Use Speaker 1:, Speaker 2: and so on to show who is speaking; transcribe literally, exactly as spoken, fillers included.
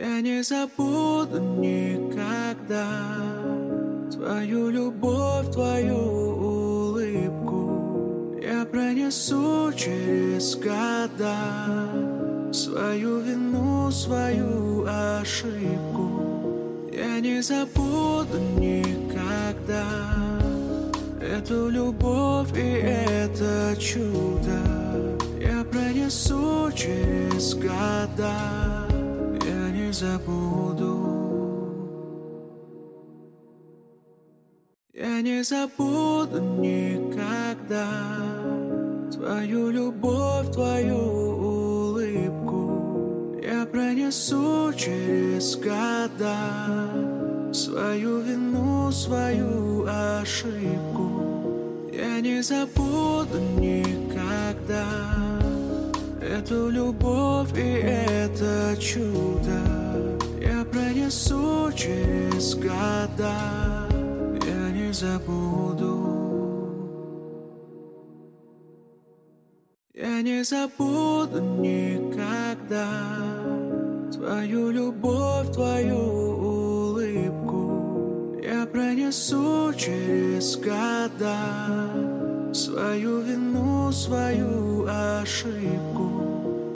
Speaker 1: Я не забуду никогда твою любовь, твою улыбку. Я пронесу через года свою вину, свою ошибку. Я не забуду никогда эту любовь и это чудо. Я пронесу через года, я не забуду. Я не забуду никогда твою любовь, твою улыбку. Я пронесу через года свою вину, свою ошибку. Я не забуду никогда эту любовь и это чудо. Я пронесу через года, я не забуду. Я не забуду никогда твою любовь, твою улыбку. Я пронесу через года свою вину, свою ошибку.